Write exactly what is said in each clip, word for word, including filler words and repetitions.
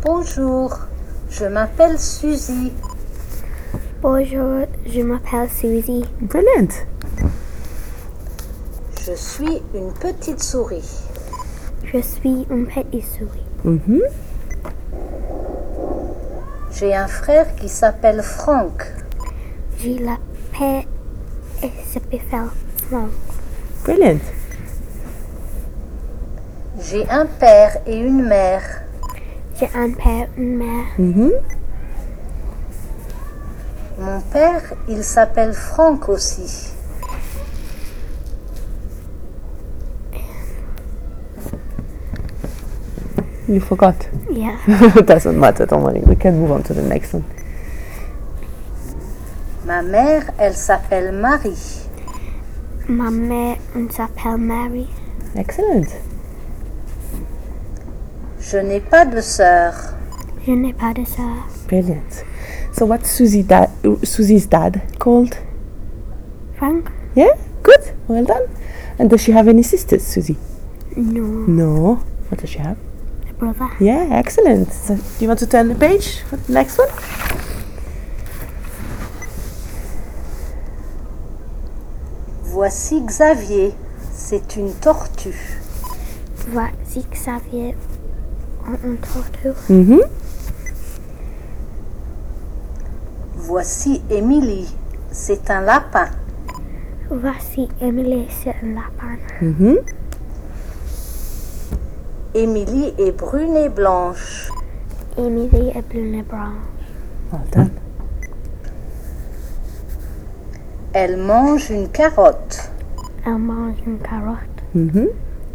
Bonjour, je m'appelle Suzy. Bonjour, je m'appelle Suzy. Brilliant. Je suis une petite souris. Je suis une petite souris. Mm-hmm. J'ai un frère qui s'appelle Franck. Je l'appelle et s'appelle Franck. Brilliant. J'ai un père et une mère. J'ai un père et une mère. Mm-hmm. Mon père, il s'appelle Franck aussi. You forgot. Yeah. Doesn't matter, don't worry. We can move on to the next one. Ma mère, elle s'appelle Marie. Ma mère s'appelle Mary. Excellent. Je n'ai pas de sœur. Je n'ai pas de sœur. Brilliant. So what's Susie dad, Susie's dad called? Frank? Yeah? Good. Well done. And does she have any sisters, Susie? No. No. What does she have? A brother. Yeah, excellent. So do you want to turn the page? Next one. Voici Xavier. C'est une tortue. Voici Xavier en un tortue. Mm-hmm. Voici Émilie. C'est un lapin. Voici Emily, c'est un lapin. Mm-hmm. Émilie est brune et blanche. Emily est brune et blanche. Well done. Elle mange une carotte. Elle mange une carotte. Mm-hmm.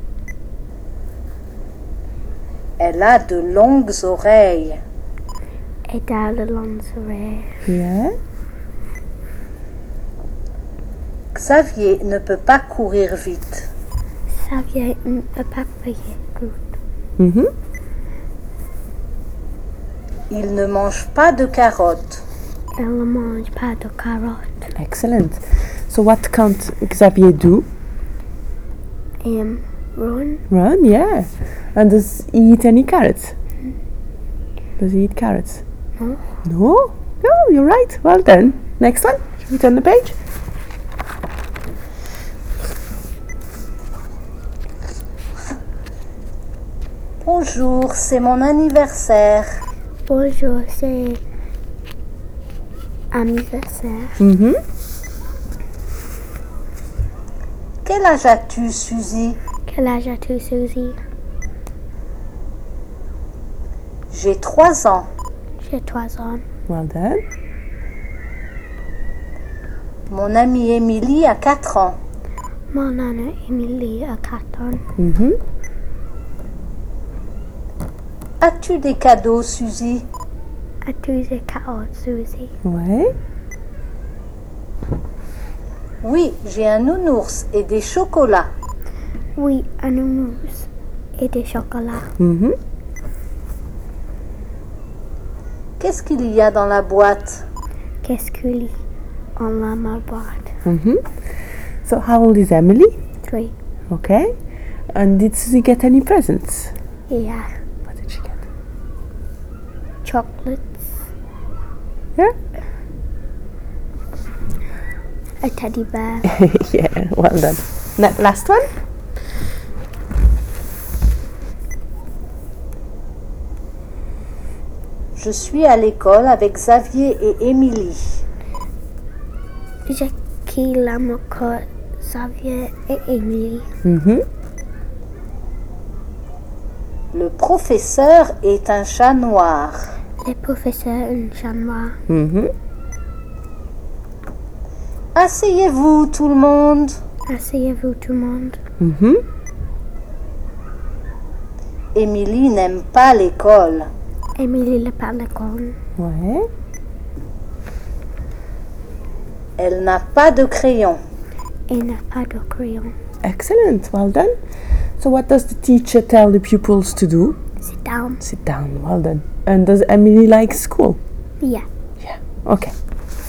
Elle a de longues oreilles. Et dans le longues oreilles. Yeah. Xavier ne peut pas courir vite. Xavier ne peut pas payer good. Mm-hmm. Il ne mange pas de carottes. Elle ne mange pas de carottes. Excellent. So what can't Xavier do? Um, run. Run, yeah. And does he eat any carrots? Does he eat carrots? No. No? No, you're right. Well done. Next one. Should we turn the page? Bonjour, c'est mon anniversaire. Bonjour, c'est anniversaire. Mm-hmm. Quel âge as-tu, Suzy? Quel âge as-tu, Suzy? J'ai trois ans. J'ai trois ans. Well done. Mon amie Émilie a quatre ans. Mon amie Emily a quatre ans. Mm-hmm. As-tu des cadeaux, Suzy? As-tu des carottes, Suzy? Ouais. Oui, j'ai un nounours et des chocolats. Oui, un nounours et des chocolats. Mm-hmm. Qu'est-ce qu'il y a dans la boîte? Qu'est-ce qu'il y a en la ma boîte? Mm-hmm. So how old is Emily? Three. Okay. And did Susie get any presents? Yeah. What did she get? Chocolates. Yeah? A teddy bear. Yeah, well done. Na- last one? Je suis à l'école avec Xavier et Émilie. J'ai qui la moque Xavier et Emily. Mm-hmm. Le professeur est un chat noir. Le professeur un chat noir. Mm-hmm. Asseyez-vous, tout le monde. Asseyez-vous tout le monde. Mm-hmm. Émilie n'aime pas l'école. Emily le parle l'école. Ouais. Elle n'a pas de crayon. Elle n'a pas de crayon. Excellent. Well done. So what does the teacher tell the pupils to do? Sit down. Sit down. Well done. And does Emily like school? Yeah. Yeah. Okay.